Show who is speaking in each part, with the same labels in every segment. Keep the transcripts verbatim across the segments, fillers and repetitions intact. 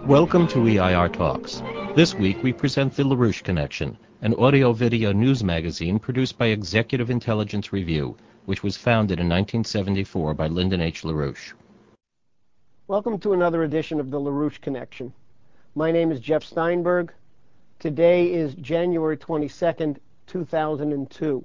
Speaker 1: Welcome to E I R Talks. This week we present the LaRouche Connection, an audio-video news magazine produced by Executive Intelligence Review, which was founded in nineteen seventy-four by Lyndon H. LaRouche.
Speaker 2: Welcome to another edition of the LaRouche Connection. My name is Jeff Steinberg. Today is January twenty-second, two thousand two.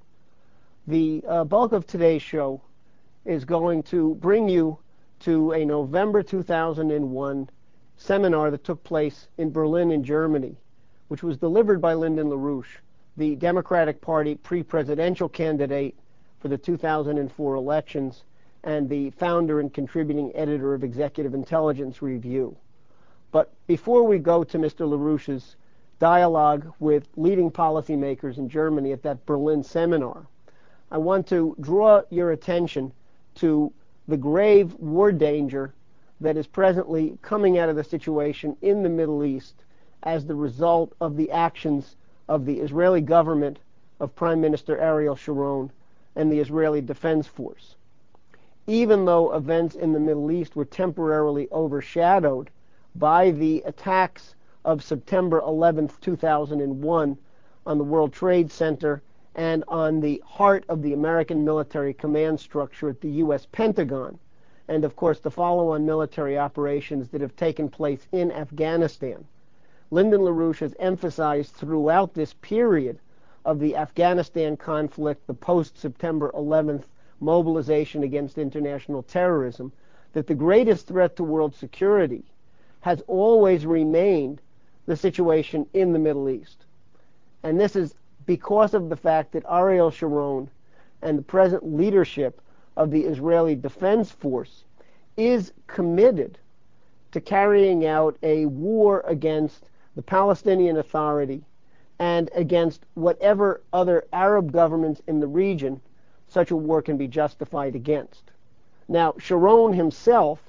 Speaker 2: The uh, bulk of today's show is going to bring you to a November two thousand one seminar that took place in Berlin in Germany, which was delivered by Lyndon LaRouche, the Democratic Party pre-presidential candidate for the two thousand four elections and the founder and contributing editor of Executive Intelligence Review. But before we go to Mister LaRouche's dialogue with leading policymakers in Germany at that Berlin seminar, I want to draw your attention to the grave war danger that is presently coming out of the situation in the Middle East as the result of the actions of the Israeli government of Prime Minister Ariel Sharon and the Israeli Defense Force. Even though events in the Middle East were temporarily overshadowed by the attacks of September eleventh, two thousand one on the World Trade Center and on the heart of the American military command structure at the U S Pentagon, and of course the follow-on military operations that have taken place in Afghanistan, Lyndon LaRouche has emphasized throughout this period of the Afghanistan conflict, the post-September eleventh mobilization against international terrorism, that the greatest threat to world security has always remained the situation in the Middle East. And this is because of the fact that Ariel Sharon and the present leadership of the Israeli Defense Force is committed to carrying out a war against the Palestinian Authority and against whatever other Arab governments in the region such a war can be justified against. Now, Sharon himself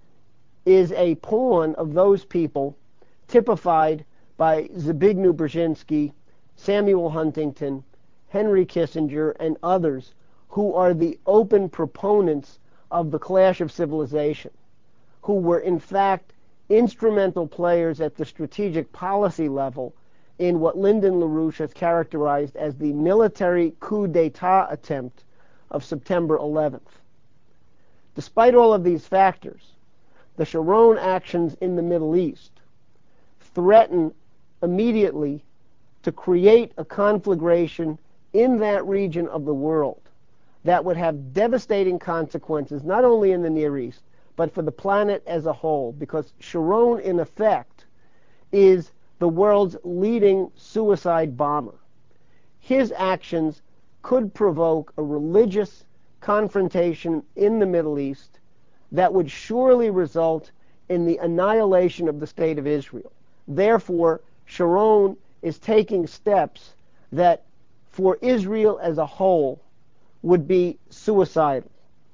Speaker 2: is a pawn of those people typified by Zbigniew Brzezinski, Samuel Huntington, Henry Kissinger, and others who are the open proponents of the clash of civilization, who were in fact instrumental players at the strategic policy level in what Lyndon LaRouche has characterized as the military coup d'etat attempt of September eleventh. Despite all of these factors, the Sharon actions in the Middle East threaten immediately to create a conflagration in that region of the world that would have devastating consequences not only in the Near East, but for the planet as a whole, because Sharon, in effect, is the world's leading suicide bomber. His actions could provoke a religious confrontation in the Middle East that would surely result in the annihilation of the State of Israel. Therefore, Sharon is taking steps that, for Israel as a whole, would be suicidal.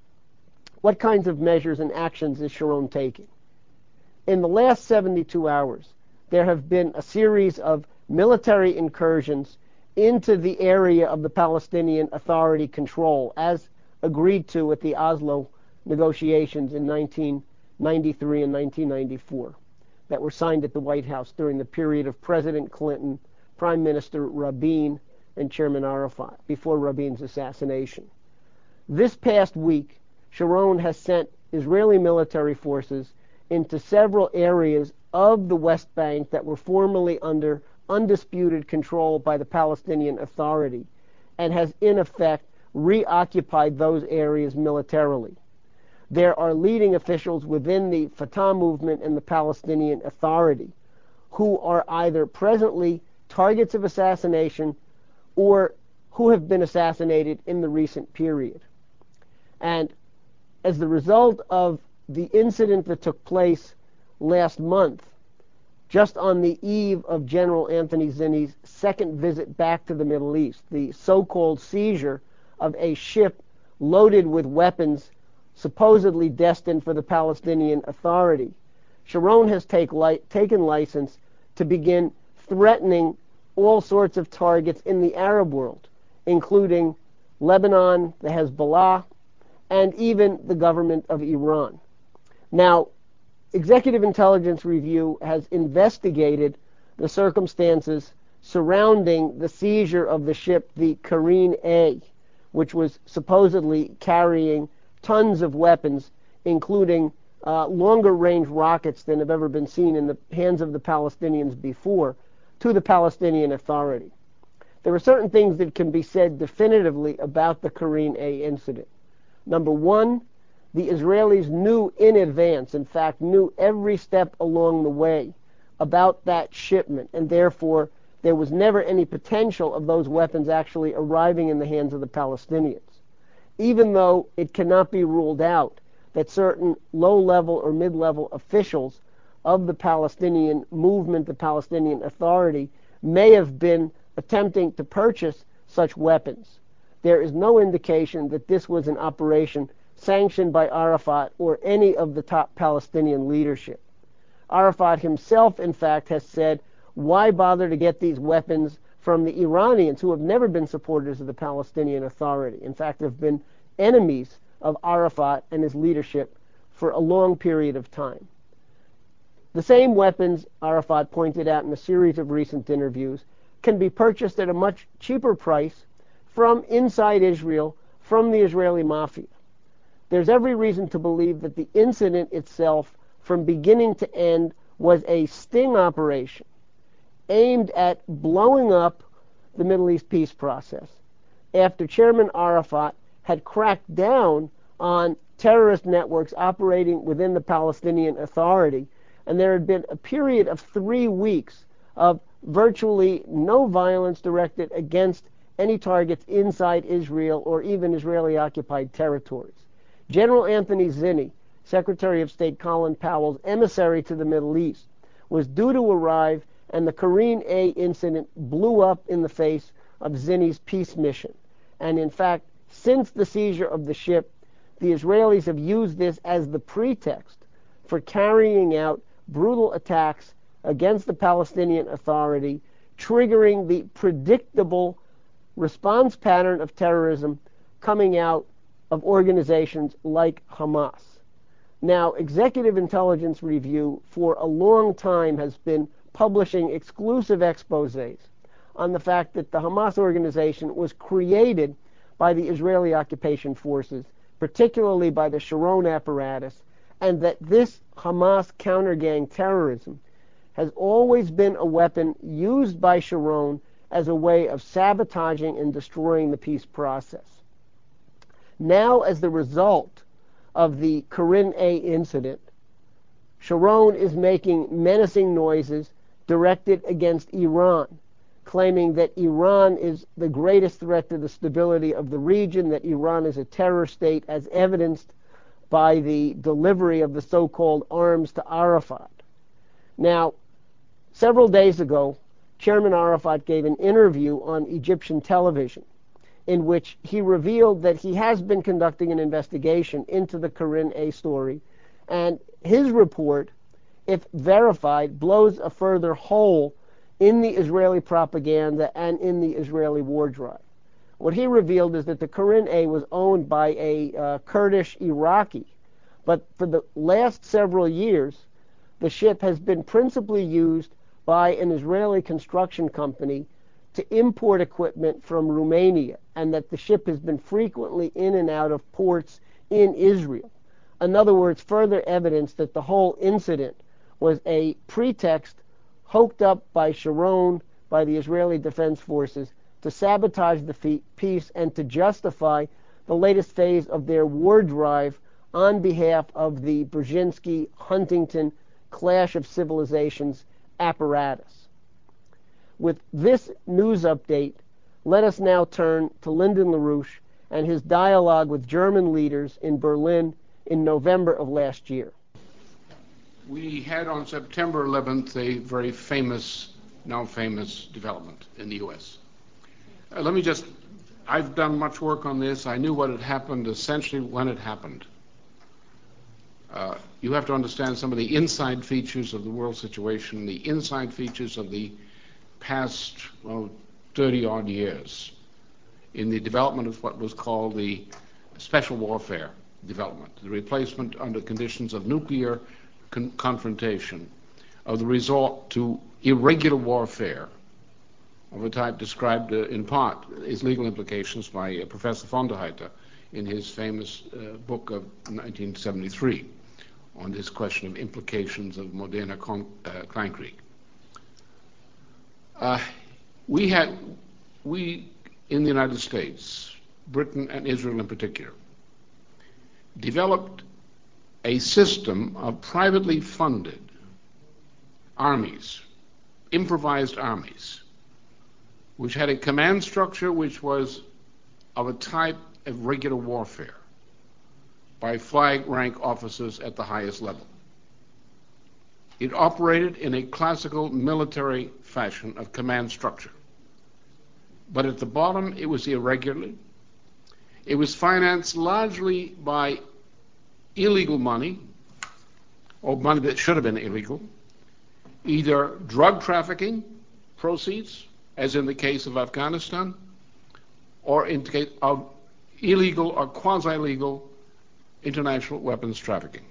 Speaker 2: What kinds of measures and actions is Sharon taking? In the last seventy-two hours, there have been a series of military incursions into the area of the Palestinian Authority control, as agreed to at the Oslo negotiations in nineteen ninety-three and nineteen ninety-four, that were signed at the White House during the period of President Clinton, Prime Minister Rabin, and Chairman Arafat, before Rabin's assassination. This past week, Sharon has sent Israeli military forces into several areas of the West Bank that were formerly under undisputed control by the Palestinian Authority, and has in effect reoccupied those areas militarily. There are leading officials within the Fatah movement and the Palestinian Authority who are either presently targets of assassination or who have been assassinated in the recent period. And as the result of the incident that took place last month, just on the eve of General Anthony Zinni's second visit back to the Middle East, the so-called seizure of a ship loaded with weapons supposedly destined for the Palestinian Authority, Sharon has take li- taken license to begin threatening all sorts of targets in the Arab world, including Lebanon, the Hezbollah, and even the government of Iran. Now, Executive Intelligence Review has investigated the circumstances surrounding the seizure of the ship, the Careen A, which was supposedly carrying tons of weapons, including uh, longer range rockets than have ever been seen in the hands of the Palestinians before, to the Palestinian Authority. There are certain things that can be said definitively about the Careen A incident. Number one, the Israelis knew in advance, in fact, knew every step along the way about that shipment, and therefore there was never any potential of those weapons actually arriving in the hands of the Palestinians. Even though it cannot be ruled out that certain low-level or mid-level officials of the Palestinian movement, the Palestinian Authority, may have been attempting to purchase such weapons, there is no indication that this was an operation sanctioned by Arafat or any of the top Palestinian leadership. Arafat himself, in fact, has said, why bother to get these weapons from the Iranians, who have never been supporters of the Palestinian Authority? In fact, have been enemies of Arafat and his leadership for a long period of time. The same weapons, Arafat pointed out in a series of recent interviews, can be purchased at a much cheaper price from inside Israel, from the Israeli mafia. There's every reason to believe that the incident itself, from beginning to end, was a sting operation aimed at blowing up the Middle East peace process after Chairman Arafat had cracked down on terrorist networks operating within the Palestinian Authority, and there had been a period of three weeks of virtually no violence directed against any targets inside Israel or even Israeli-occupied territories. General Anthony Zinni, Secretary of State Colin Powell's emissary to the Middle East, was due to arrive, and the Careen A incident blew up in the face of Zinni's peace mission. And in fact, since the seizure of the ship, the Israelis have used this as the pretext for carrying out brutal attacks against the Palestinian Authority, triggering the predictable response pattern of terrorism coming out of organizations like Hamas. Now, Executive Intelligence Review for a long time has been publishing exclusive exposés on the fact that the Hamas organization was created by the Israeli occupation forces, particularly by the Sharon apparatus, and that this Hamas counter-gang terrorism has always been a weapon used by Sharon as a way of sabotaging and destroying the peace process. Now, as the result of the Careen A incident, Sharon is making menacing noises directed against Iran, claiming that Iran is the greatest threat to the stability of the region, that Iran is a terror state, as evidenced by the delivery of the so-called arms to Arafat. Now, several days ago, Chairman Arafat gave an interview on Egyptian television in which he revealed that he has been conducting an investigation into the Careen A story, and his report, if verified, blows a further hole in the Israeli propaganda and in the Israeli war drive. What he revealed is that the Careen A was owned by a uh, Kurdish Iraqi, but for the last several years, the ship has been principally used by an Israeli construction company to import equipment from Romania, and that the ship has been frequently in and out of ports in Israel. In other words, further evidence that the whole incident was a pretext hoked up by Sharon, by the Israeli Defense Forces, to sabotage the peace and to justify the latest phase of their war drive on behalf of the Brzezinski-Huntington clash of civilizations apparatus. With this news update, let us now turn to Lyndon LaRouche and his dialogue with German leaders in Berlin in November of last year.
Speaker 3: We had on September eleventh a very famous, now famous development in the U S. Uh, let me just, I've done much work on this. I knew what had happened essentially when it happened. Uh, you have to understand some of the inside features of the world situation, the inside features of the past well, thirty odd years in the development of what was called the special warfare development, the replacement under conditions of nuclear con- confrontation of the resort to irregular warfare of a type described uh, in part, its legal implications, by uh, Professor von der Heiter in his famous uh, book of nineteen seventy-three on this question of implications of Moderner Kon- uh, Kleinkrieg. Uh, we had, we in the United States, Britain and Israel in particular, developed a system of privately funded armies, improvised armies, which had a command structure which was of a type of regular warfare by flag rank officers at the highest level. It operated in a classical military fashion of command structure. But at the bottom, it was irregular. It was financed largely by illegal money, or money that should have been illegal, either drug trafficking proceeds, as in the case of Afghanistan, or in the case of illegal or quasi-legal international weapons trafficking.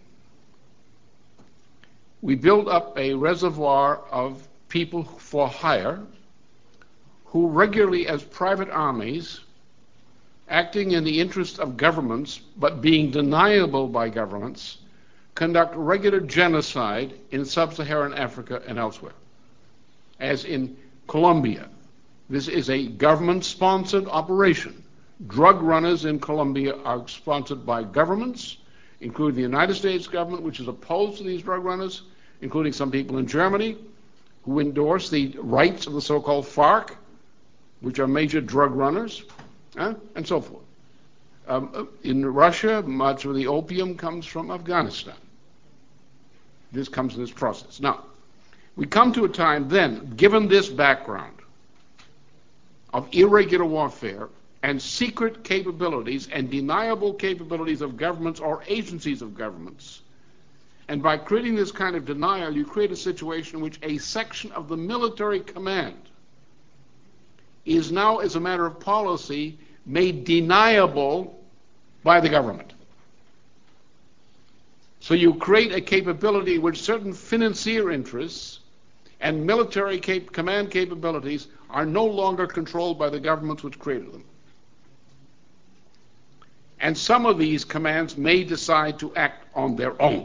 Speaker 3: We built up a reservoir of people for hire who regularly, as private armies, acting in the interest of governments but being deniable by governments, conduct regular genocide in sub-Saharan Africa and elsewhere. As in Colombia, this is a government-sponsored operation. Drug runners in Colombia are sponsored by governments, including the United States government, which is opposed to these drug runners, including some people in Germany who endorse the rights of the so-called FARC, which are major drug runners, uh, and so forth. Um, in Russia, much of the opium comes from Afghanistan. This comes in this process. Now, we come to a time then, given this background of irregular warfare and secret capabilities and deniable capabilities of governments or agencies of governments, and by creating this kind of denial, you create a situation in which a section of the military command is now, as a matter of policy, made deniable by the government. So you create a capability in which certain financier interests and military cap- command capabilities are no longer controlled by the governments which created them. And some of these commands may decide to act on their own,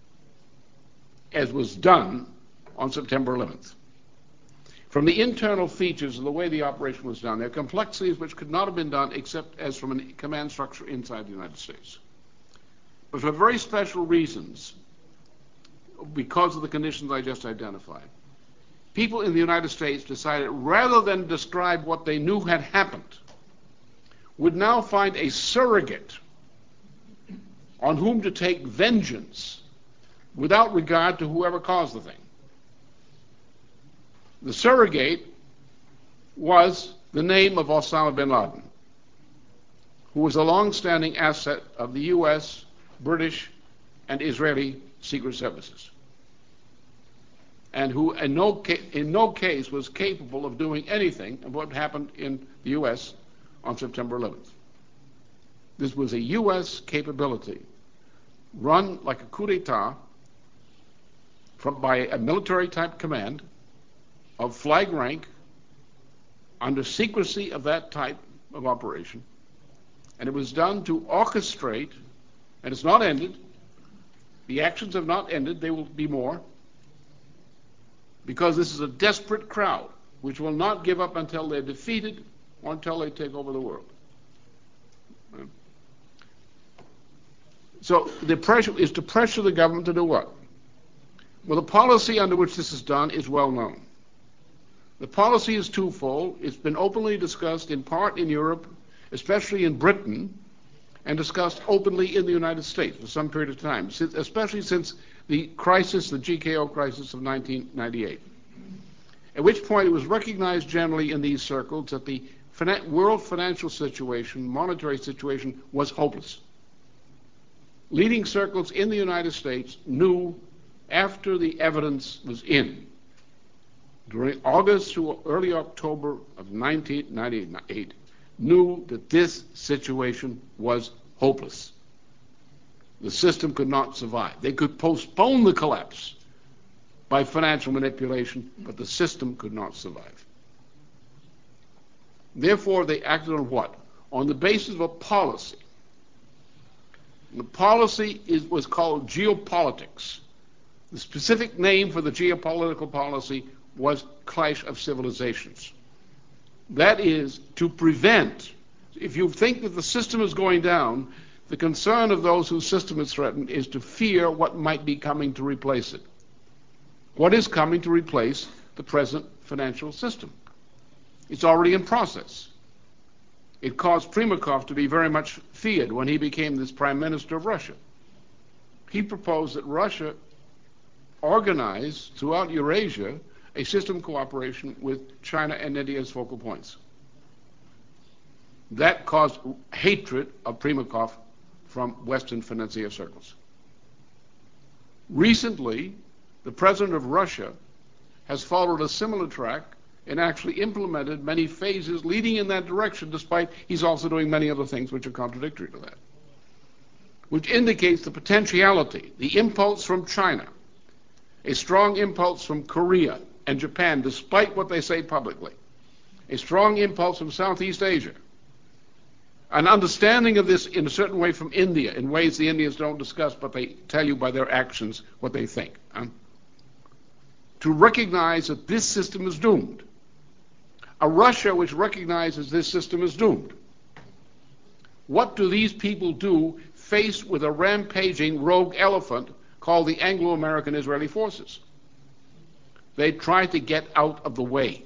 Speaker 3: as was done on September eleventh. From the internal features of the way the operation was done, there are complexities which could not have been done except as from a command structure inside the United States. But for very special reasons, because of the conditions I just identified, people in the United States decided, rather than describe what they knew had happened, would now find a surrogate on whom to take vengeance without regard to whoever caused the thing. The surrogate was the name of Osama bin Laden, who was a long-standing asset of the U S, British, and Israeli secret services, and who in no, ca- in no case was capable of doing anything of what happened in the U S on September eleventh. This was a U S capability run like a coup d'etat from, by a military-type command of flag rank under secrecy of that type of operation, and it was done to orchestrate, and it's not ended, the actions have not ended, there will be more, because this is a desperate crowd which will not give up until they're defeated or until they take over the world. So the pressure is to pressure the government to do what? Well, the policy under which this is done is well known. The policy is twofold. It's been openly discussed in part in Europe, especially in Britain, and discussed openly in the United States for some period of time, especially since the crisis, the G K O crisis of nineteen ninety-eight. At which point it was recognized generally in these circles that the world financial situation, monetary situation, was hopeless. Leading circles in the United States knew, after the evidence was in, during August through early October of nineteen ninety-eight, knew that this situation was hopeless. The system could not survive. They could postpone the collapse by financial manipulation, but the system could not survive. Therefore, they acted on what? On the basis of a policy. The policy is, was called geopolitics. The specific name for the geopolitical policy was clash of civilizations. That is to prevent, if you think that the system is going down, the concern of those whose system is threatened is to fear what might be coming to replace it. What is coming to replace the present financial system? It's already in process. It caused Primakov to be very much feared when he became this prime minister of Russia. He proposed that Russia organize throughout Eurasia a system of cooperation with China and India as focal points. That caused hatred of Primakov from Western financier circles. Recently, the president of Russia has followed a similar track and actually implemented many phases leading in that direction, despite he's also doing many other things which are contradictory to that, which indicates the potentiality, the impulse from China, a strong impulse from Korea and Japan, despite what they say publicly, a strong impulse from Southeast Asia, an understanding of this in a certain way from India, in ways the Indians don't discuss, but they tell you by their actions what they think. Huh? To recognize that this system is doomed. A Russia which recognizes this system is doomed. What do these people do faced with a rampaging rogue elephant called the Anglo-American Israeli forces? They try to get out of the way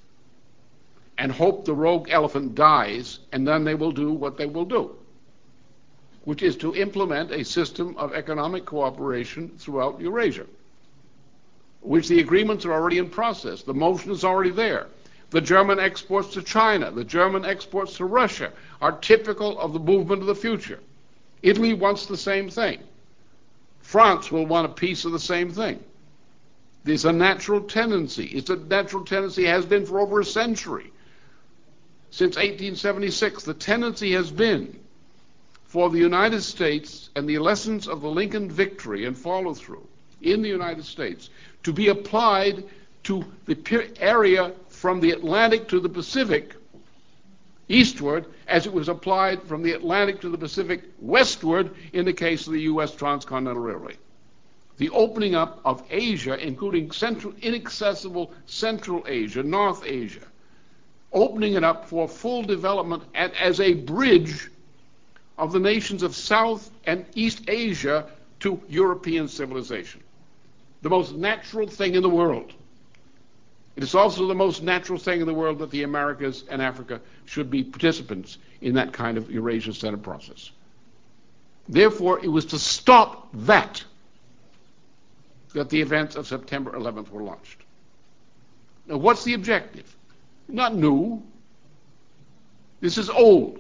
Speaker 3: and hope the rogue elephant dies, and then they will do what they will do, which is to implement a system of economic cooperation throughout Eurasia, which the agreements are already in process. The motion is already there. The German exports to China, the German exports to Russia are typical of the movement of the future. Italy wants the same thing. France will want a piece of the same thing. There's a natural tendency. It's a natural tendency, has been for over a century. Since eighteen seventy-six, the tendency has been for the United States and the lessons of the Lincoln victory and follow-through in the United States to be applied to the area from the Atlantic to the Pacific eastward as it was applied from the Atlantic to the Pacific westward in the case of the U S Transcontinental Railway. The opening up of Asia, including central, inaccessible Central Asia, North Asia, opening it up for full development and as a bridge of the nations of South and East Asia to European civilization. The most natural thing in the world. It is also the most natural thing in the world that the Americas and Africa should be participants in that kind of Eurasia-centered process. Therefore, it was to stop that that the events of September eleventh were launched. Now, what's the objective? Not new. This is old.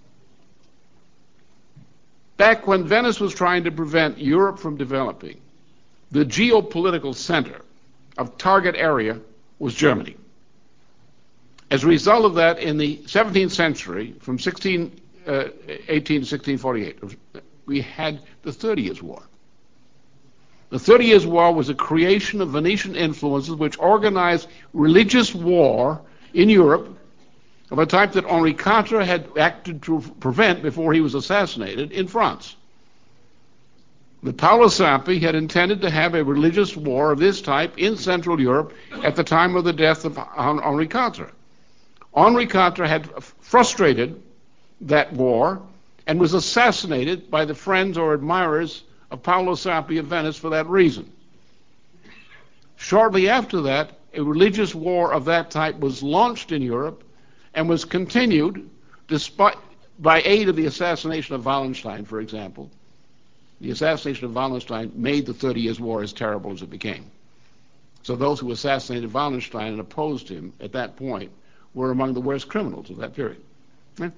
Speaker 3: Back when Venice was trying to prevent Europe from developing, the geopolitical center of target area was Germany. As a result of that, in the seventeenth century, from sixteen eighteen to sixteen forty-eight, we had the Thirty Years' War. The Thirty Years' War was a creation of Venetian influences which organized religious war in Europe of a type that Henri Quatre had acted to prevent before he was assassinated in France. The Paolo Sampi had intended to have a religious war of this type in Central Europe at the time of the death of Henri Quatre. Henri Quatre had frustrated that war and was assassinated by the friends or admirers of Paolo Sampi of Venice for that reason. Shortly after that, a religious war of that type was launched in Europe and was continued despite, by aid of the assassination of Wallenstein, for example. The assassination of Wallenstein made the Thirty Years' War as terrible as it became. So those who assassinated Wallenstein and opposed him at that point were among the worst criminals of that period. Yeah.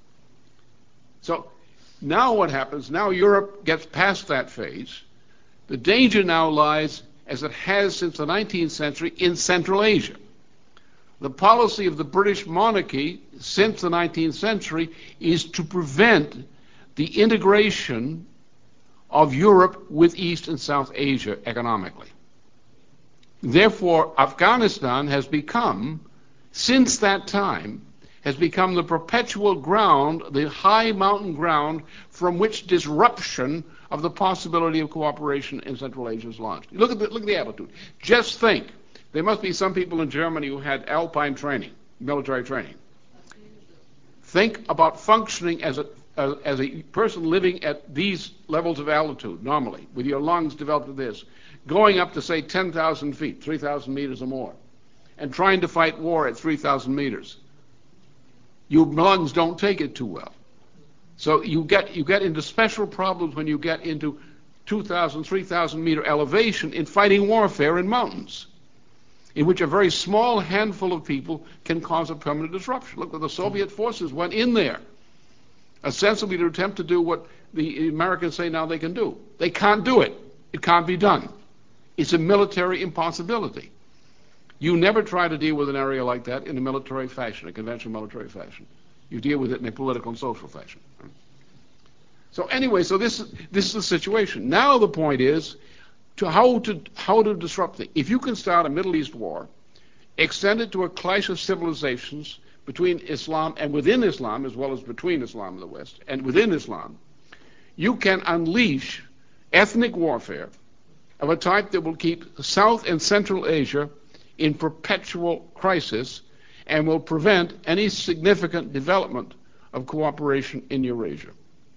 Speaker 3: So now what happens? Now Europe gets past that phase. The danger now lies, as it has since the nineteenth century, in Central Asia. The policy of the British monarchy since the nineteenth century is to prevent the integration of Europe with East and South Asia economically. Therefore, Afghanistan has become, since that time, has become the perpetual ground, the high mountain ground from which disruption of the possibility of cooperation in Central Asia is launched. Look at the, look at the altitude. Just think, there must be some people in Germany who had alpine training, military training. Think about functioning as a, as, as a person living at these levels of altitude normally, with your lungs developed to this, going up to, say, ten thousand feet, three thousand meters or more, and trying to fight war at three thousand meters. Your lungs don't take it too well. So you get, you get into special problems when you get into two thousand, three thousand meter elevation in fighting warfare in mountains, in which a very small handful of people can cause a permanent disruption. Look, the Soviet forces went in there, ostensibly to attempt to do what the Americans say now they can do. They can't do it. It can't be done. It's a military impossibility. You never try to deal with an area like that in a military fashion, a conventional military fashion. You deal with it in a political and social fashion. So anyway, so this, this is the situation. Now the point is to how to how to disrupt it. If you can start a Middle East war, extend it to a clash of civilizations between Islam and within Islam, as well as between Islam and the West, and within Islam, you can unleash ethnic warfare of a type that will keep South and Central Asia in perpetual crisis and will prevent any significant development of cooperation in Eurasia.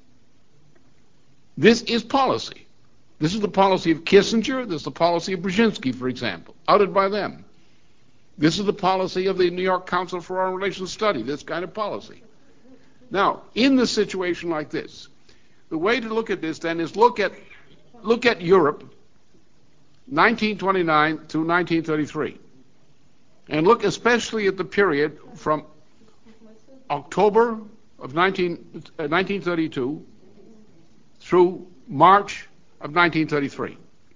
Speaker 3: This is policy. This is the policy of Kissinger. This is the policy of Brzezinski, for example, outed by them. This is the policy of the New York Council for Foreign Relations Study, this kind of policy. Now, in the situation like this, the way to look at this then is look at, look at Europe, nineteen twenty-nine to nineteen thirty-three. And look especially at the period from October of nineteen, uh, nineteen thirty-two through March of nineteen thirty-three.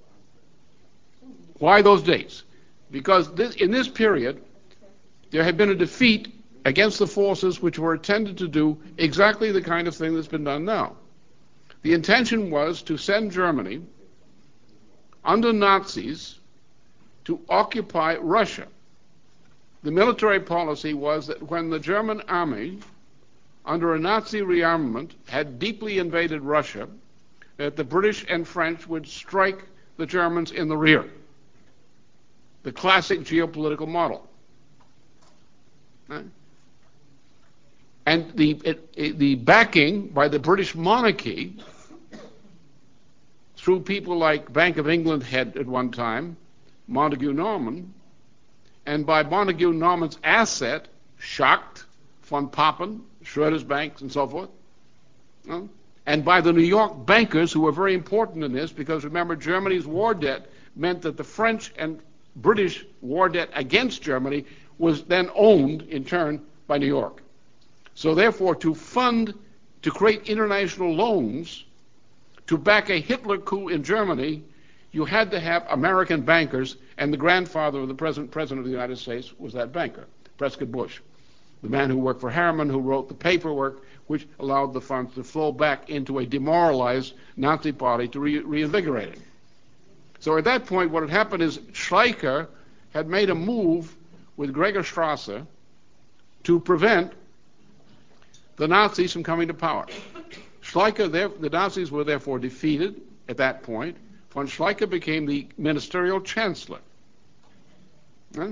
Speaker 3: Why those dates? Because this, in this period, there had been a defeat against the forces which were intended to do exactly the kind of thing that's been done now. The intention was to send Germany under Nazis to occupy Russia. The military policy was that when the German army, under a Nazi rearmament, had deeply invaded Russia, that the British and French would strike the Germans in the rear. The classic geopolitical model. Right? And the, it, it, the backing by the British monarchy, through people like Bank of England head at one time, Montague Norman, and by Montague Norman's asset, Schacht, von Papen, Schroeder's banks, and so forth, uh, and by the New York bankers who were very important in this, because remember, Germany's war debt meant that the French and British war debt against Germany was then owned, in turn, by New York. So therefore, to fund, to create international loans, to back a Hitler coup in Germany, you had to have American bankers, and the grandfather of the present president of the United States was that banker, Prescott Bush, the man who worked for Harriman, who wrote the paperwork which allowed the funds to flow back into a demoralized Nazi party to re- reinvigorate it. So at that point, what had happened is Schleicher had made a move with Gregor Strasser to prevent the Nazis from coming to power. Schleicher, there, the Nazis were therefore defeated at that point. Von Schleicher became the ministerial chancellor. Huh?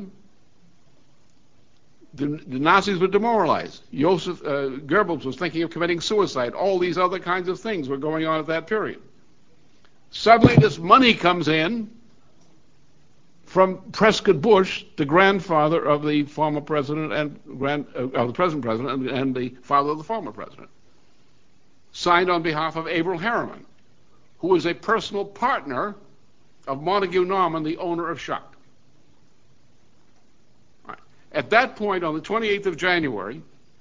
Speaker 3: The, the Nazis were demoralized. Joseph uh, Goebbels was thinking of committing suicide. All these other kinds of things were going on at that period. Suddenly this money comes in from Prescott Bush, the grandfather of the former president and grand, uh, of the present president and, and the father of the former president, signed on behalf of Averell Harriman, who was a personal partner of Montague Norman, the owner of Schacht. Right. At that point, on the twenty-eighth of January,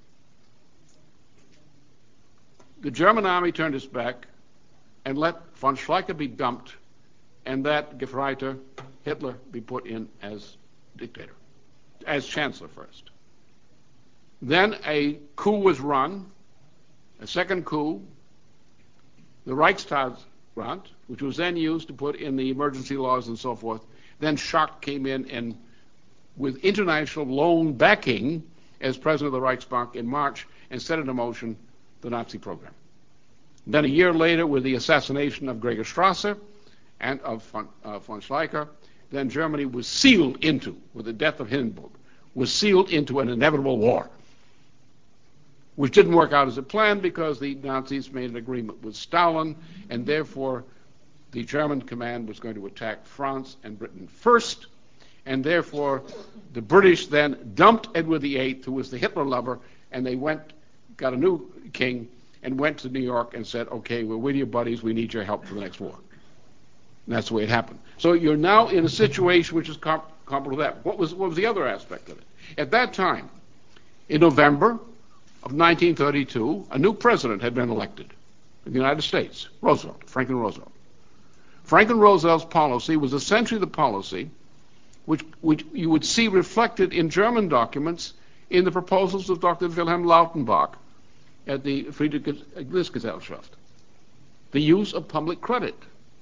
Speaker 3: the German army turned its back and let von Schleicher be dumped, and that Gefreiter, Hitler, be put in as dictator, as chancellor first. Then a coup was run, a second coup. The Reichstag grant, which was then used to put in the emergency laws and so forth. Then Schacht came in and, with international loan backing, as president of the Reichsbank in March, and set into motion the Nazi program. Then a year later, with the assassination of Gregor Strasser and of von, uh, von Schleicher, then Germany was sealed into, with the death of Hindenburg, was sealed into an inevitable war, which didn't work out as it planned because the Nazis made an agreement with Stalin, and therefore the German command was going to attack France and Britain first, and therefore the British then dumped Edward the Eighth, who was the Hitler lover, and they went, got a new king, and went to New York and said, okay, we're with you, buddies, we need your help for the next war. And that's the way it happened. So you're now in a situation which is com- comparable to that. What was, what was the other aspect of it? At that time, in November of nineteen thirty-two, a new president had been elected in the United States, Roosevelt, Franklin Roosevelt. Franklin Roosevelt's policy was essentially the policy which, which you would see reflected in German documents in the proposals of Doctor Wilhelm Lautenbach at the Friedrich-Gesellschaft. The use of public credit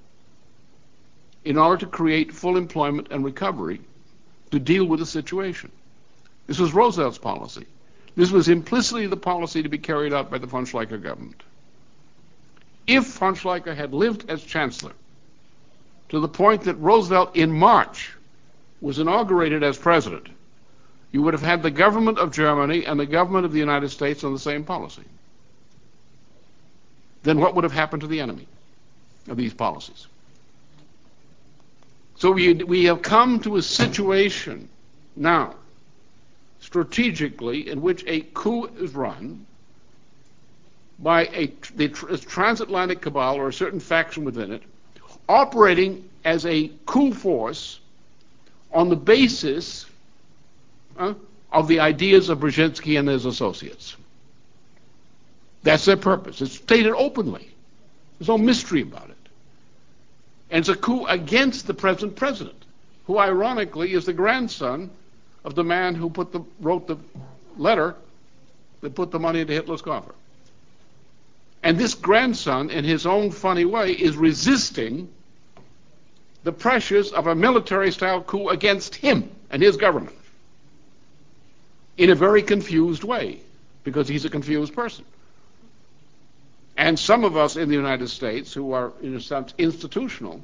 Speaker 3: in order to create full employment and recovery to deal with the situation. This was Roosevelt's policy. This was implicitly the policy to be carried out by the von Schleicher government. If von Schleicher had lived as chancellor to the point that Roosevelt in March was inaugurated as president, you would have had the government of Germany and the government of the United States on the same policy. Then what would have happened to the enemy of these policies? So we, we have come to a situation now, strategically, in which a coup is run by a, the transatlantic cabal or a certain faction within it, operating as a coup force on the basis uh, of the ideas of Brzezinski and his associates. That's their purpose. It's stated openly. There's no mystery about it. And it's a coup against the present president, who ironically is the grandson of the man who put the, wrote the letter that put the money into Hitler's coffer. And this grandson, in his own funny way, is resisting the pressures of a military-style coup against him and his government in a very confused way, because he's a confused person. And some of us in the United States who are, in a sense, institutional,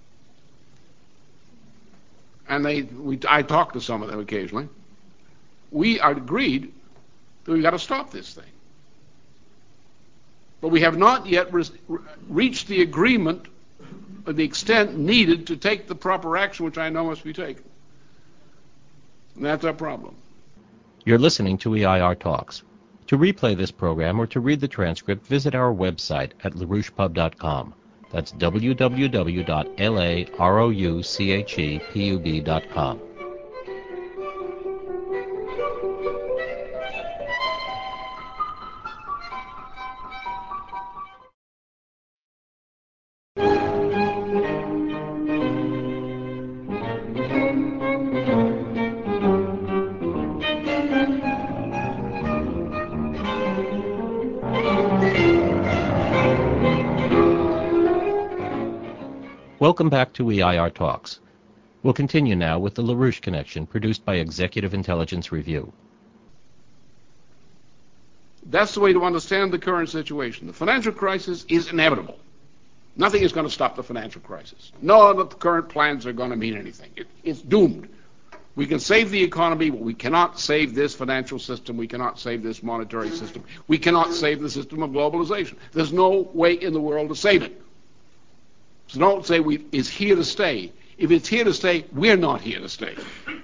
Speaker 3: and they, we, I talk to some of them occasionally, we are agreed that we've got to stop this thing. But we have not yet re- reached the agreement of the extent needed to take the proper action, which I know must be taken. And that's our problem.
Speaker 1: You're listening to E I R Talks. To replay this program or to read the transcript, visit our website at larouche pub dot com. That's w w w dot larouchepub dot com. Welcome back to E I R Talks. We'll continue now with the LaRouche Connection, produced by Executive Intelligence Review.
Speaker 3: That's the way to understand the current situation. The financial crisis is inevitable. Nothing is going to stop the financial crisis. None of the current plans are going to mean anything. It, it's doomed. We can save the economy, but we cannot save this financial system. We cannot save this monetary system. We cannot save the system of globalization. There's no way in the world to save it. So don't say we, it's here to stay. If it's here to stay, we're not here to stay.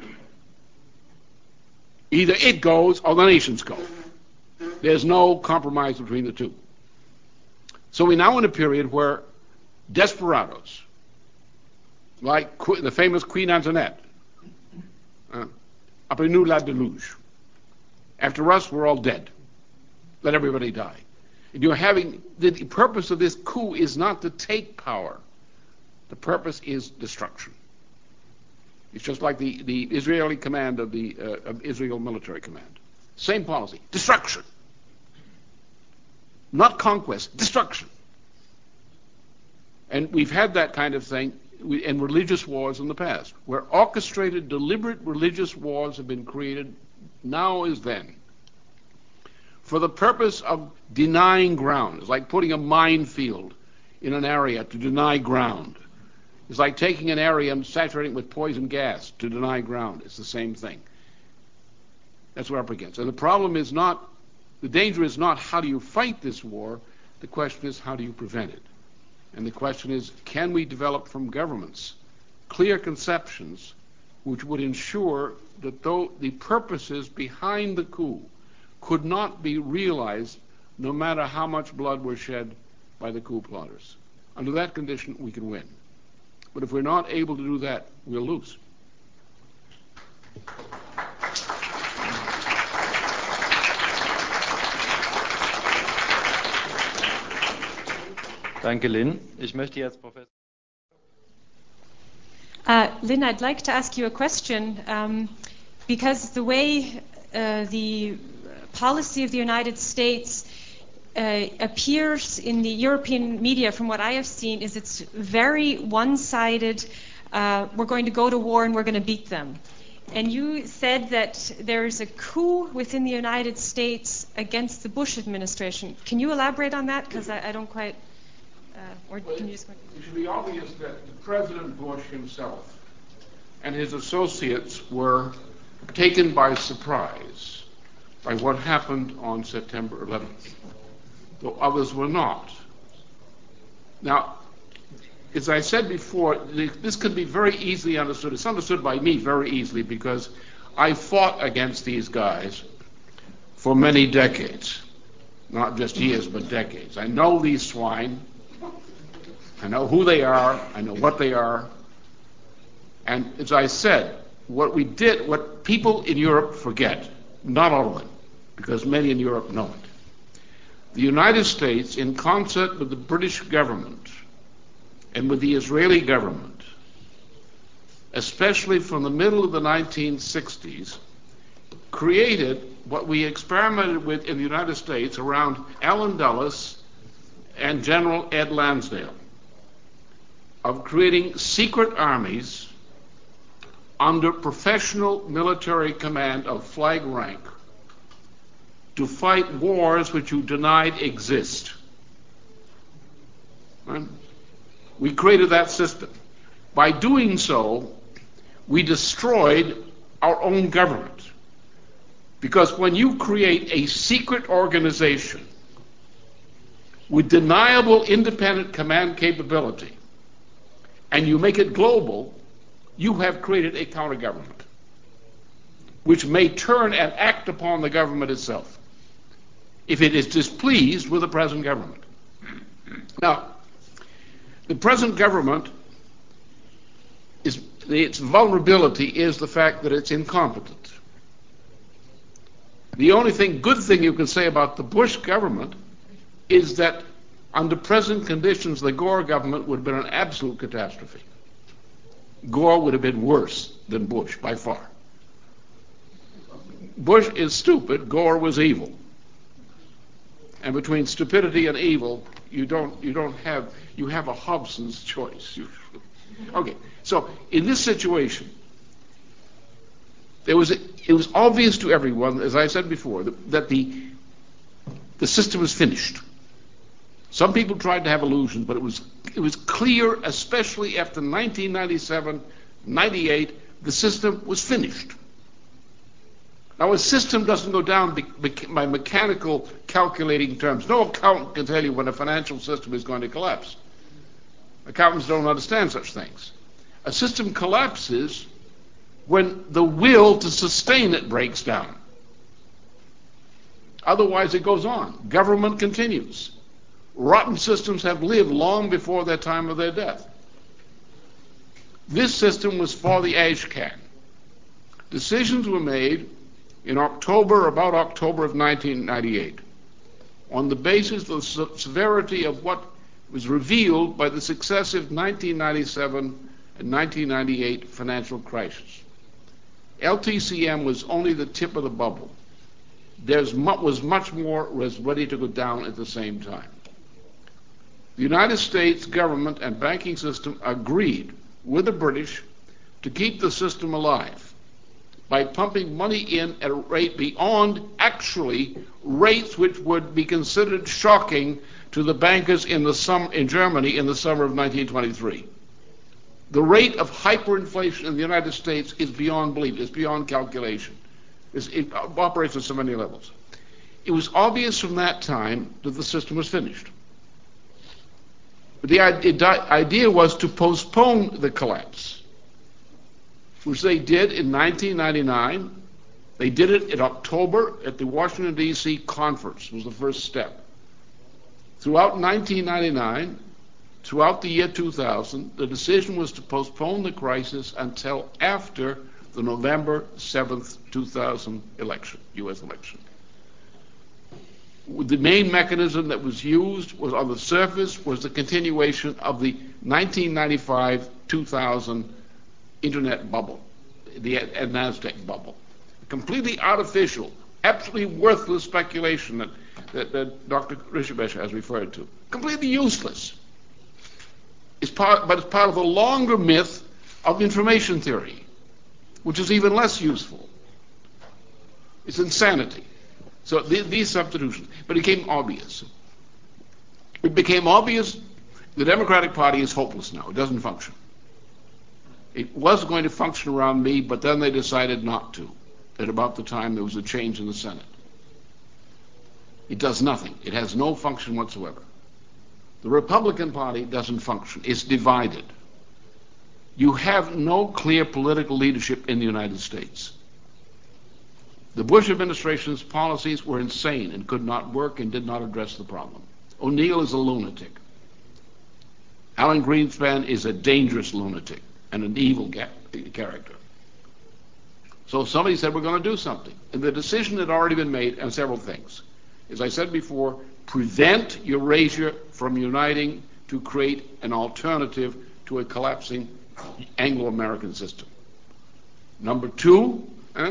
Speaker 3: Either it goes or the nations go. There's no compromise between the two. So we're now in a period where desperados, like the famous Queen Antoinette, uh, après nous la déluge. After us, we're all dead. Let everybody die. And you're having, the purpose of this coup is not to take power. The purpose is destruction. It's just like the, the Israeli command of the uh, of Israel military command. Same policy. Destruction. Not conquest. Destruction. And we've had that kind of thing in religious wars in the past, where orchestrated, deliberate religious wars have been created now as then for the purpose of denying ground. It's like putting a minefield in an area to deny ground. It's like taking an area and saturating it with poison gas to deny ground. It's the same thing. That's what we're up against. And the problem is not, the danger is not how do you fight this war, the question is how do you prevent it? And the question is, can we develop from governments clear conceptions which would ensure that though the purposes behind the coup could not be realized no matter how much blood was shed by the coup plotters. Under that condition, we can win. But if we're not able to do that, we'll lose.
Speaker 4: Danke, Lynn. Ich möchte jetzt Professor.
Speaker 5: Uh, Lynn, I'd like to ask you a question um, because the way uh, the policy of the United States uh, appears in the European media, from what I have seen, is it's very one-sided. Uh, we're going to go to war and we're going to beat them. And you said that there's a coup within the United States against the Bush administration. Can you elaborate on that? Because I, I don't quite... Uh, or
Speaker 3: well,
Speaker 5: can you just...
Speaker 3: It should be obvious that President Bush himself and his associates were taken by surprise by what happened on September eleventh, though others were not. Now, as I said before, this can be very easily understood. It's understood by me very easily because I fought against these guys for many decades. Not just years, but decades. I know these swine. I know who they are. I know what they are. And as I said, what we did, what people in Europe forget, not all of them, because many in Europe know it. The United States, in concert with the British government and with the Israeli government, especially from the middle of the nineteen sixties, created what we experimented with in the United States around Allen Dulles and General Ed Lansdale, of creating secret armies under professional military command of flag rank to fight wars which you denied exist. Right? We created that system. By doing so, we destroyed our own government. Because when you create a secret organization with deniable independent command capability and you make it global, you have created a counter-government which may turn and act upon the government itself if it is displeased with the present government. Now, the present government, is its vulnerability is the fact that it's incompetent. The only thing, good thing you can say about the Bush government is that under present conditions, the Gore government would have been an absolute catastrophe. Gore would have been worse than Bush by far. Bush is stupid, Gore was evil. And between stupidity and evil, you don't you don't have you have a Hobson's choice. Okay, so in this situation, there was a, it was obvious to everyone, as I said before, that, that the the system was finished. Some people tried to have illusions, but it was it was clear, especially after nineteen ninety-seven, ninety-eight, the system was finished. Now, a system doesn't go down by mechanical calculating terms. No accountant can tell you when a financial system is going to collapse. Accountants don't understand such things. A system collapses when the will to sustain it breaks down. Otherwise, it goes on. Government continues. Rotten systems have lived long before their time of their death. This system was for the ash can. Decisions were made in October, about October of nineteen ninety-eight, on the basis of the severity of what was revealed by the successive nineteen ninety-seven and nineteen ninety-eight financial crisis. L T C M was only the tip of the bubble. There was much more was ready to go down at the same time. The United States government and banking system agreed with the British to keep the system alive by pumping money in at a rate beyond actually rates which would be considered shocking to the bankers in the sum in Germany in the summer of nineteen twenty-three. The rate of hyperinflation in the United States is beyond belief. It's beyond calculation. It's, it operates on so many levels. It was obvious from that time that the system was finished. But the idea was to postpone the collapse, which they did in nineteen ninety-nine. They did it in October at the Washington, D C conference, was the first step. Throughout nineteen ninety-nine, throughout the year two thousand, the decision was to postpone the crisis until after the November seventh, two thousand election, U S election. The main mechanism that was used was on the surface was the continuation of the nineteen ninety-five two thousand internet bubble, the NASDAQ bubble. Completely artificial, absolutely worthless speculation that, that, that Doctor Rishabesha has referred to. Completely useless. It's part, but it's part of a longer myth of information theory, which is even less useful. It's insanity. So th- these substitutions, but it became obvious. It became obvious the Democratic Party is hopeless now. It doesn't function. It was going to function around me, but then they decided not to. At about the time there was a change in the Senate. It does nothing. It has no function whatsoever. The Republican Party doesn't function. It's divided. You have no clear political leadership in the United States. The Bush administration's policies were insane and could not work and did not address the problem. O'Neill is a lunatic. Alan Greenspan is a dangerous lunatic and an evil ga- character. So somebody said, we're going to do something. And the decision had already been made on several things. As I said before, prevent Eurasia from uniting to create an alternative to a collapsing Anglo-American system. Number two, eh,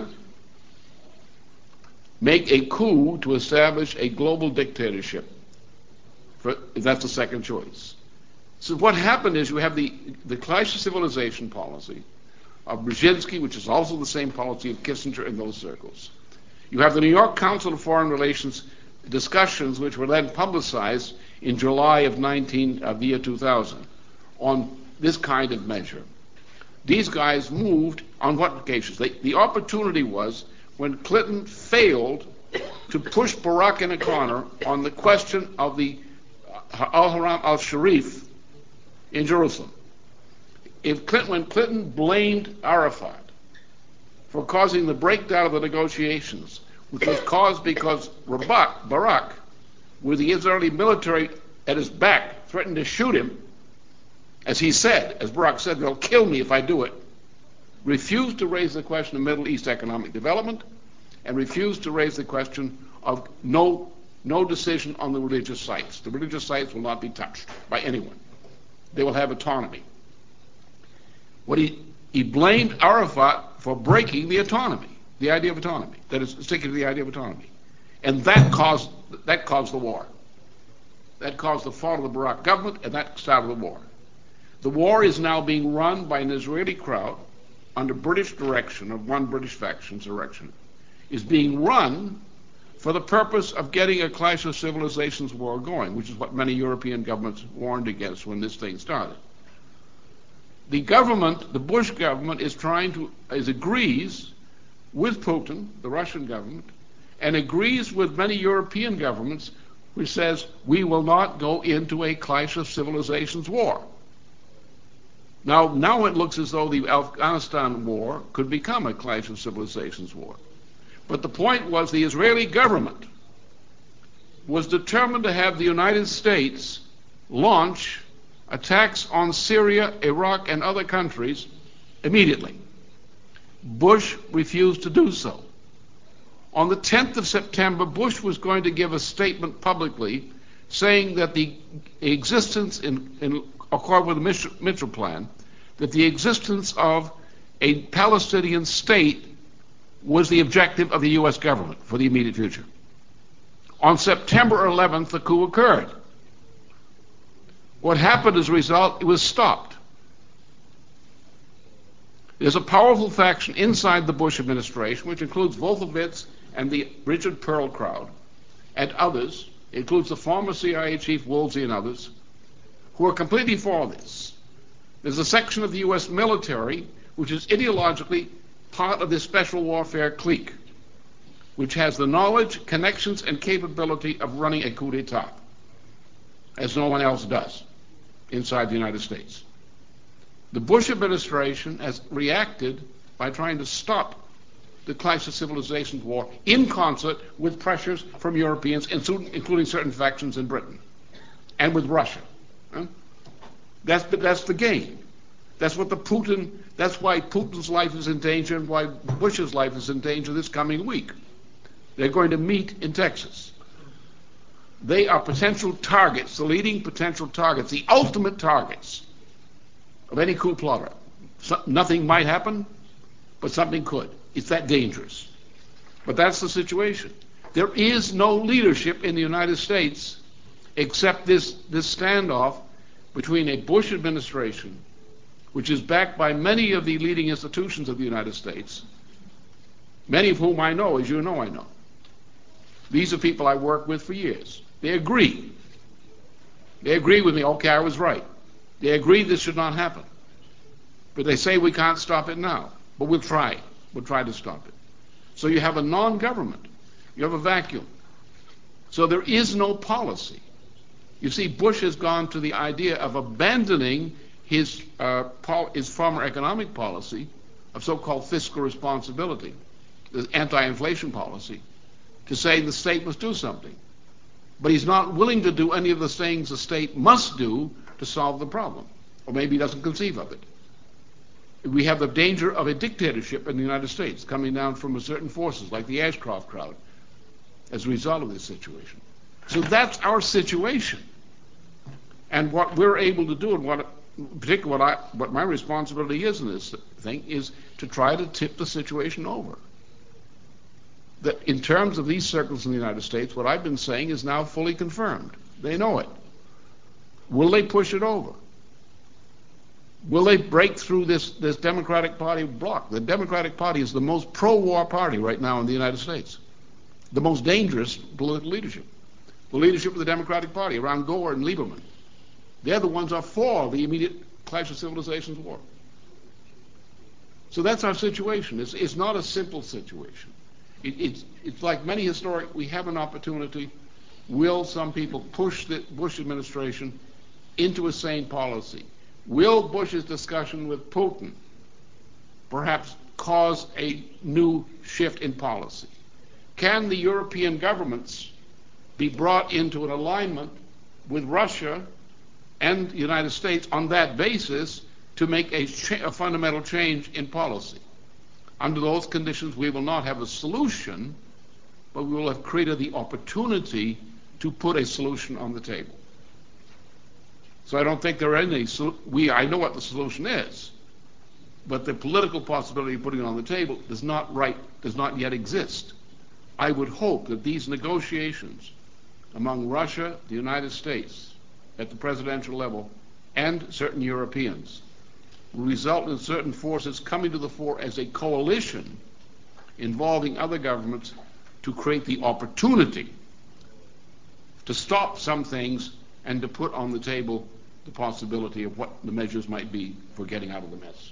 Speaker 3: make a coup to establish a global dictatorship. For, that's the second choice. So what happened is you have the, the clash of civilization policy of Brzezinski, which is also the same policy of Kissinger in those circles. You have the New York Council of Foreign Relations discussions, which were then publicized in July of nineteen, of the year two thousand, on this kind of measure. These guys moved on what occasions? They, the opportunity was when Clinton failed to push Barack in a corner on the question of the Al-Haram al-Sharif in Jerusalem. If Clinton, when Clinton blamed Arafat for causing the breakdown of the negotiations, which was caused because Barak, Barak, with the Israeli military at his back, threatened to shoot him, as he said, as Barak said, they'll kill me if I do it, refused to raise the question of Middle East economic development, and refused to raise the question of no, no decision on the religious sites. The religious sites will not be touched by anyone. They will have autonomy. What he, he blamed Arafat for breaking the autonomy, the idea of autonomy, that is, sticking to the idea of autonomy. And that caused, that caused the war. That caused the fall of the Barak government, and that started the war. The war is now being run by an Israeli crowd under British direction of one British faction's direction, is being run for the purpose of getting a clash of civilizations war going, which is what many European governments warned against when this thing started. The government, the Bush government, is trying to, is agrees with Putin, the Russian government, and agrees with many European governments, which says we will not go into a clash of civilizations war. Now, now it looks as though the Afghanistan war could become a clash of civilizations war. But the point was the Israeli government was determined to have the United States launch attacks on Syria, Iraq, and other countries immediately. Bush refused to do so. On the tenth of September, Bush was going to give a statement publicly saying that the existence, in, in accord with the Mitchell Plan, that the existence of a Palestinian state was the objective of the U S government for the immediate future. On September eleventh, the coup occurred. What happened as a result, it was stopped. There's a powerful faction inside the Bush administration, which includes Wolfowitz and the Richard Pearl crowd, and others, it includes the former C I A chief Woolsey and others, who are completely for this. There's a section of the U S military which is ideologically part of this special warfare clique, which has the knowledge, connections, and capability of running a coup d'etat, as no one else does inside the United States. The Bush administration has reacted by trying to stop the Clash of Civilizations war in concert with pressures from Europeans, including certain factions in Britain, and with Russia. Huh? That's, that's the game. That's what the Putin, that's why Putin's life is in danger and why Bush's life is in danger this coming week. They're going to meet in Texas. They are potential targets, the leading potential targets, the ultimate targets of any coup plotter. So, nothing might happen, but something could. It's that dangerous. But that's the situation. There is no leadership in the United States except this, this standoff between a Bush administration, which is backed by many of the leading institutions of the United States, many of whom I know, as you know I know. These are people I worked with for years. They agree. They agree with me, okay, I was right. They agree this should not happen. But they say we can't stop it now. But we'll try. We'll try to stop it. So you have a non-government. You have a vacuum. So there is no policy. You see, Bush has gone to the idea of abandoning his, uh, pol- his former economic policy of so-called fiscal responsibility, the anti-inflation policy, to say the state must do something. But he's not willing to do any of the things the state must do to solve the problem. Or maybe he doesn't conceive of it. We have the danger of a dictatorship in the United States coming down from certain forces, like the Ashcroft crowd, as a result of this situation. So that's our situation. And what we're able to do, and what, particularly what, I, what my responsibility is in this thing, is to try to tip the situation over. That in terms of these circles in the United States, what I've been saying is now fully confirmed. They know it. Will they push it over? Will they break through this, this Democratic Party bloc? The Democratic Party is the most pro-war party right now in the United States. The most dangerous political leadership. The leadership of the Democratic Party around Gore and Lieberman. They're the ones who are for the immediate Clash of Civilizations war. So that's our situation. It's, it's not a simple situation. It, it's, it's like many historic, we have an opportunity. Will some people push the Bush administration into a sane policy? Will Bush's discussion with Putin perhaps cause a new shift in policy? Can the European governments be brought into an alignment with Russia and the United States on that basis to make a, cha- a fundamental change in policy? Under those conditions, we will not have a solution, but we will have created the opportunity to put a solution on the table. So I don't think there are any, we, I know what the solution is, but the political possibility of putting it on the table does not right, does not yet exist. I would hope that these negotiations among Russia, the United States, at the presidential level, and certain Europeans will result in certain forces coming to the fore as a coalition involving other governments to create the opportunity to stop some things and to put on the table the possibility of what the measures might be for getting out of the mess.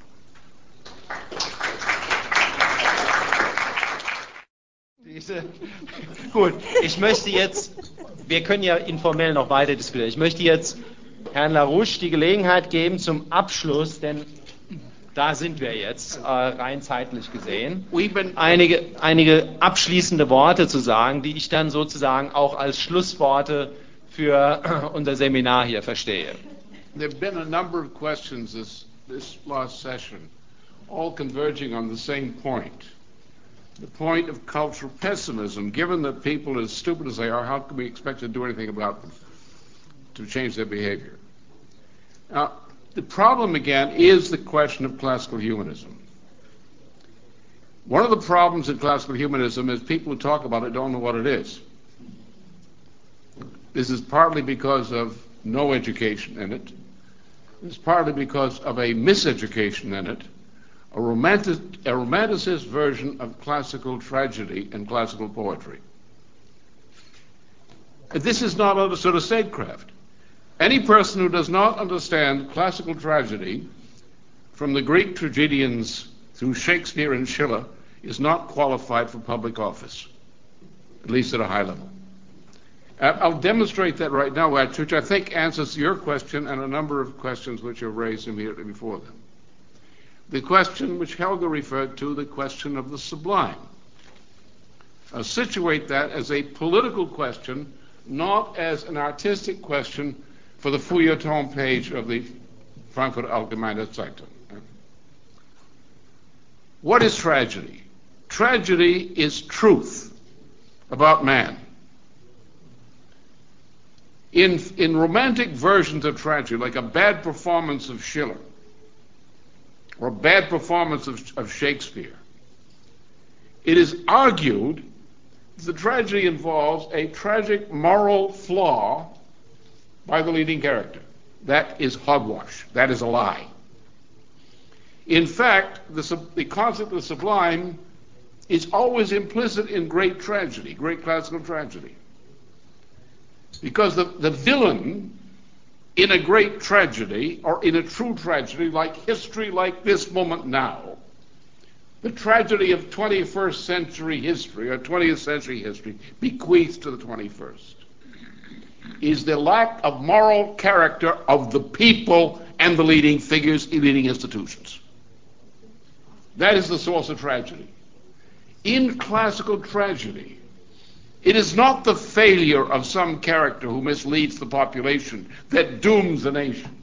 Speaker 4: Diese, gut, ich möchte jetzt, wir können ja informell noch weiter diskutieren. Ich möchte jetzt Herrn LaRouche die Gelegenheit geben zum Abschluss, denn da sind wir jetzt, äh, rein zeitlich gesehen, einige, einige abschließende Worte zu sagen, die ich dann sozusagen auch als Schlussworte für unser Seminar hier verstehe.
Speaker 3: There have been a number of questions this, this last session, all converging on the same point. The point of cultural pessimism. Given that people are as stupid as they are, how can we expect to do anything about them to change their behavior? Now, the problem again is the question of classical humanism. One of the problems in classical humanism is people who talk about it don't know what it is. This is partly because of no education in it. It's partly because of a miseducation in it, a, romantic, a romanticist version of classical tragedy and classical poetry. This is not understood as statecraft. Any person who does not understand classical tragedy from the Greek tragedians through Shakespeare and Schiller is not qualified for public office, at least at a high level. I'll demonstrate that right now, which I think answers your question and a number of questions which are raised immediately before them. The question which Helga referred to, the question of the sublime. I'll situate that as a political question, not as an artistic question for the feuilleton page of the Frankfurter Allgemeine Zeitung. What is tragedy? Tragedy is truth about man. In, in romantic versions of tragedy, like a bad performance of Schiller or a bad performance of, of Shakespeare, it is argued that the tragedy involves a tragic moral flaw by the leading character. That is hogwash. That is a lie. In fact, the, the concept of the sublime is always implicit in great tragedy, great classical tragedy. Because the, the villain in a great tragedy, or in a true tragedy, like history like this moment now, the tragedy of twenty-first century history, or twentieth century history, bequeathed to the twenty-first, is the lack of moral character of the people and the leading figures in leading institutions. That is the source of tragedy. In classical tragedy, it is not the failure of some character who misleads the population that dooms the nation.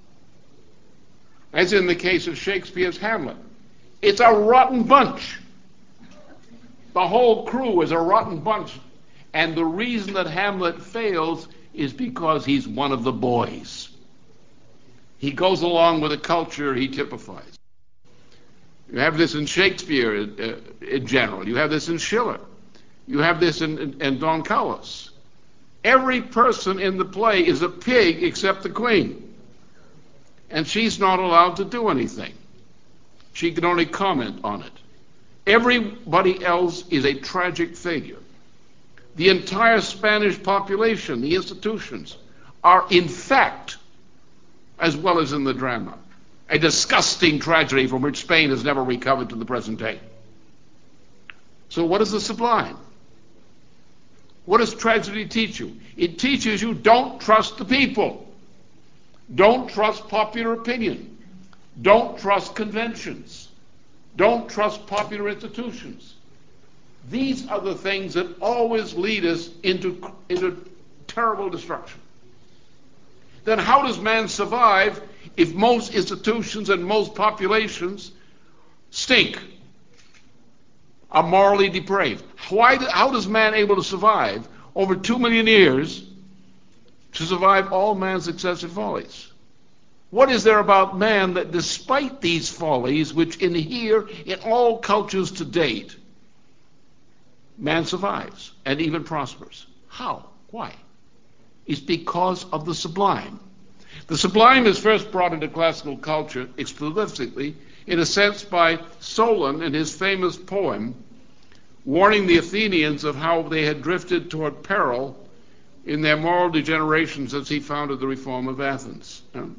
Speaker 3: As in the case of Shakespeare's Hamlet. It's a rotten bunch. The whole crew is a rotten bunch. And the reason that Hamlet fails is because he's one of the boys. He goes along with the culture he typifies. You have this in Shakespeare uh, in general. You have this in Schiller. You have this in, in, in Don Carlos. Every person in the play is a pig except the queen. And she's not allowed to do anything. She can only comment on it. Everybody else is a tragic figure. The entire Spanish population, the institutions, are in fact, as well as in the drama, a disgusting tragedy from which Spain has never recovered to the present day. So what is the sublime? What does tragedy teach you? It teaches you don't trust the people. Don't trust popular opinion. Don't trust conventions. Don't trust popular institutions. These are the things that always lead us into, into terrible destruction. Then how does man survive if most institutions and most populations stink, are morally depraved? Why, how does man able to survive over two million years to survive all man's excessive follies? What is there about man that despite these follies, which inhere in all cultures to date, man survives and even prospers? How? Why? It's because of the sublime. The sublime is first brought into classical culture explicitly, in a sense, by Solon in his famous poem warning the Athenians of how they had drifted toward peril in their moral degeneration since he founded the reform of Athens.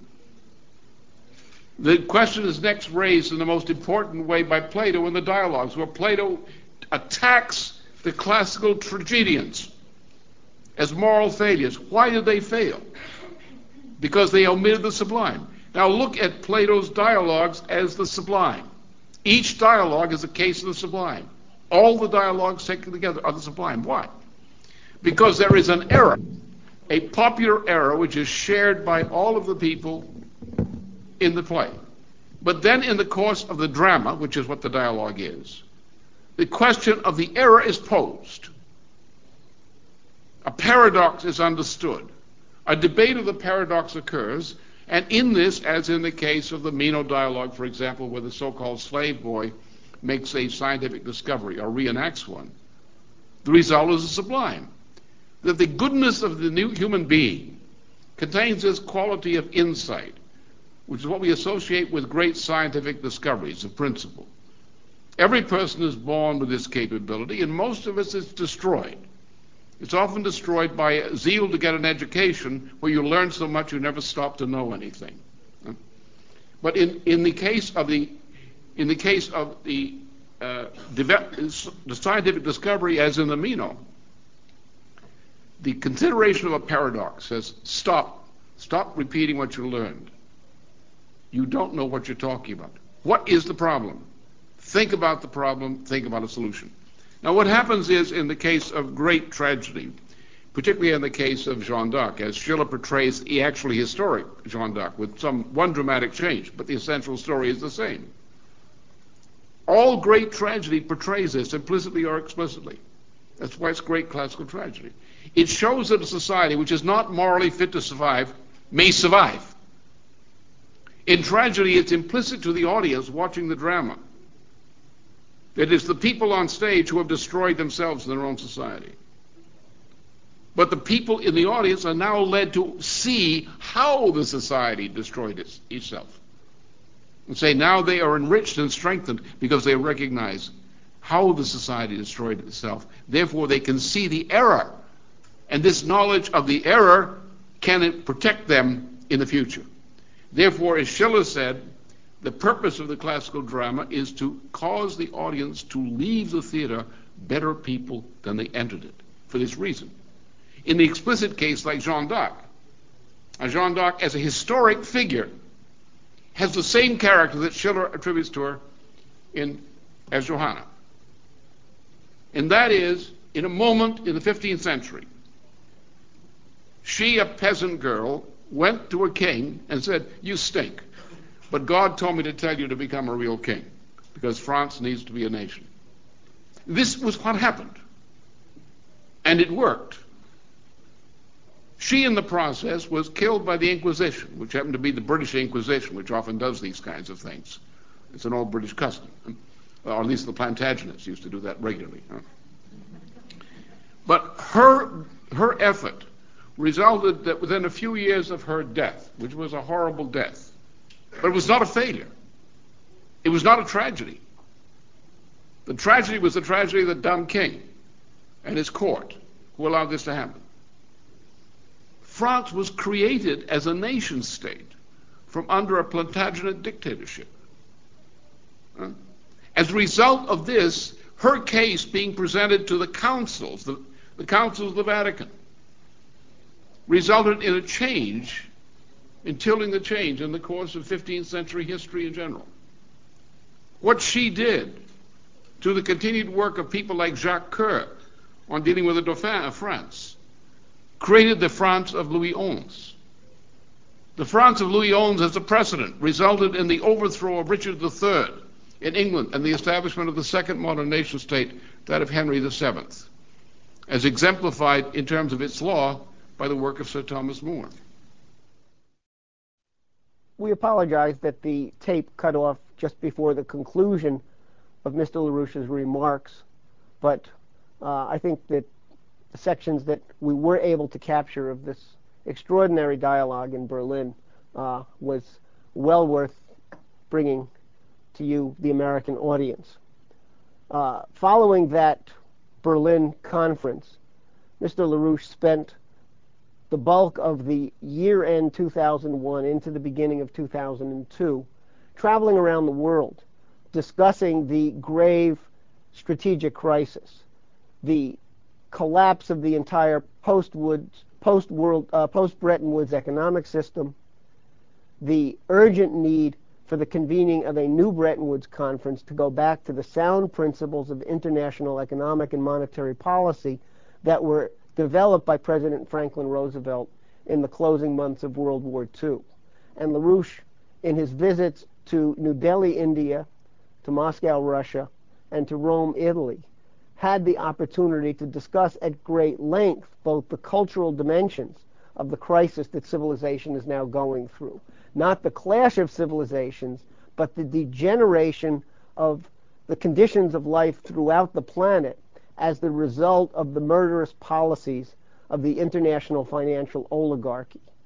Speaker 3: The question is next raised in the most important way by Plato in the dialogues, where Plato attacks the classical tragedians as moral failures. Why did they fail? Because they omitted the sublime. Now look at Plato's dialogues as the sublime. Each dialogue is a case of the sublime. All the dialogues taken together are the sublime. Why? Because there is an error, a popular error which is shared by all of the people in the play. But then in the course of the drama, which is what the dialogue is, the question of the error is posed. A paradox is understood. A debate of the paradox occurs, and in this, as in the case of the Meno dialogue, for example, where the so-called slave boy makes a scientific discovery or reenacts one, the result is the sublime. That the goodness of the new human being contains this quality of insight, which is what we associate with great scientific discoveries of principle. Every person is born with this capability, and most of us is destroyed. It's often destroyed by zeal to get an education where you learn so much you never stop to know anything. But in, in the case of the in the case of the uh, the scientific discovery, as in the Meno, the consideration of a paradox says, stop, stop repeating what you learned. You don't know what you're talking about. What is the problem? Think about the problem, think about a solution. Now what happens is, in the case of great tragedy, particularly in the case of Jeanne d'Arc, as Schiller portrays the actually historic Jeanne d'Arc, with some one dramatic change, but the essential story is the same. All great tragedy portrays this implicitly or explicitly. That's why it's great classical tragedy. It shows that a society which is not morally fit to survive may survive. In tragedy, it's implicit to the audience watching the drama. It is the people on stage who have destroyed themselves in their own society. But the people in the audience are now led to see how the society destroyed its, itself. And say now they are enriched and strengthened because they recognize how the society destroyed itself. Therefore, they can see the error. And this knowledge of the error can protect them in the future. Therefore, as Schiller said, the purpose of the classical drama is to cause the audience to leave the theater better people than they entered it, for this reason. In the explicit case, like Jeanne d'Arc, Jeanne d'Arc as a historic figure has the same character that Schiller attributes to her in as Johanna. And that is, in a moment in the fifteenth century, she, a peasant girl, went to a king and said, "You stink, but God told me to tell you to become a real king, because France needs to be a nation." This was what happened. And it worked. She, in the process, was killed by the Inquisition, which happened to be the British Inquisition, which often does these kinds of things. It's an old British custom. Or at least the Plantagenets used to do that regularly. But her, her effort resulted that within a few years of her death, which was a horrible death, but it was not a failure. It was not a tragedy. The tragedy was the tragedy of the dumb king and his court who allowed this to happen. France was created as a nation state from under a Plantagenet dictatorship. As a result of this, her case being presented to the councils, the, the councils of the Vatican, resulted in a change, in tilting the change in the course of fifteenth century history in general. What she did to the continued work of people like Jacques Coeur on dealing with the Dauphin of France created the France of Louis the Eleventh. The France of Louis the Eleventh as a precedent resulted in the overthrow of Richard the Third in England and the establishment of the second modern nation state, that of Henry the Seventh, as exemplified in terms of its law by the work of Sir Thomas More.
Speaker 2: We apologize that the tape cut off just before the conclusion of Mister LaRouche's remarks, but uh, I think that the sections that we were able to capture of this extraordinary dialogue in Berlin uh, was well worth bringing to you, the American audience. Uh, following that Berlin conference, Mister LaRouche spent the bulk of the year-end two thousand one into the beginning of two thousand two traveling around the world, discussing the grave strategic crisis, the collapse of the entire post-Woods, post-world, uh, post-Bretton Woods economic system, the urgent need for the convening of a new Bretton Woods conference to go back to the sound principles of international economic and monetary policy that were developed by President Franklin Roosevelt in the closing months of World War Two. And LaRouche, in his visits to New Delhi, India, to Moscow, Russia, and to Rome, Italy, had the opportunity to discuss at great length both the cultural dimensions of the crisis that civilization is now going through. Not the clash of civilizations, but the degeneration of the conditions of life throughout the planet as the result of the murderous policies of the international financial oligarchy.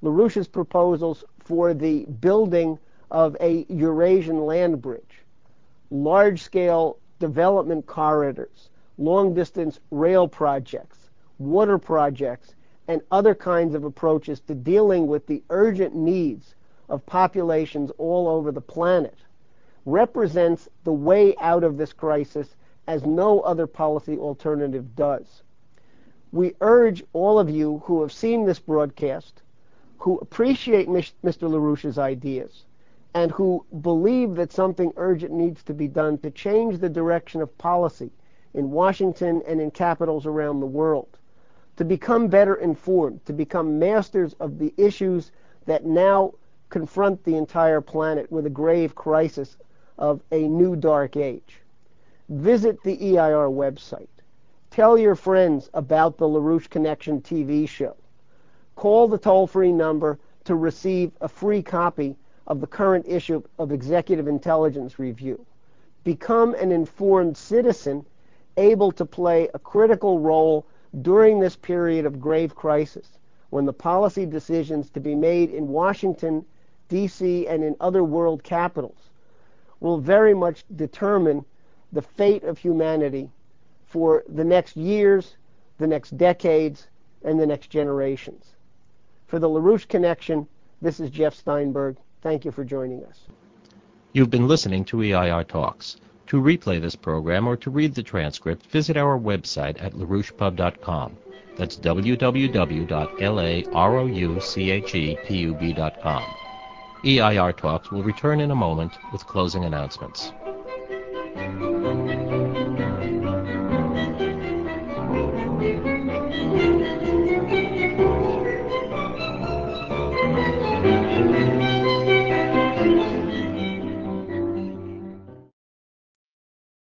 Speaker 2: LaRouche's proposals for the building of a Eurasian land bridge, large-scale development corridors, long-distance rail projects, water projects, and other kinds of approaches to dealing with the urgent needs of populations all over the planet represents the way out of this crisis as no other policy alternative does. We urge all of you who have seen this broadcast, who appreciate Mister LaRouche's ideas, and who believe that something urgent needs to be done to change the direction of policy in Washington and in capitals around the world, to become better informed, to become masters of the issues that now confront the entire planet with a grave crisis of a new dark age. Visit the E I R website. Tell your friends about the LaRouche Connection T V show. Call the toll-free number to receive a free copy of the current issue of Executive Intelligence Review. Become an informed citizen able to play a critical role during this period of grave crisis, when the policy decisions to be made in Washington, D C, and in other world capitals will very much determine the fate of humanity for the next years, the next decades, and the next generations. For the LaRouche Connection, this is Jeff Steinberg. Thank you for joining us.
Speaker 1: You've been listening to E I R Talks. To replay this program or to read the transcript, visit our website at larouche pub dot com. That's w w w dot larouchepub dot com. E I R Talks will return in a moment with closing announcements.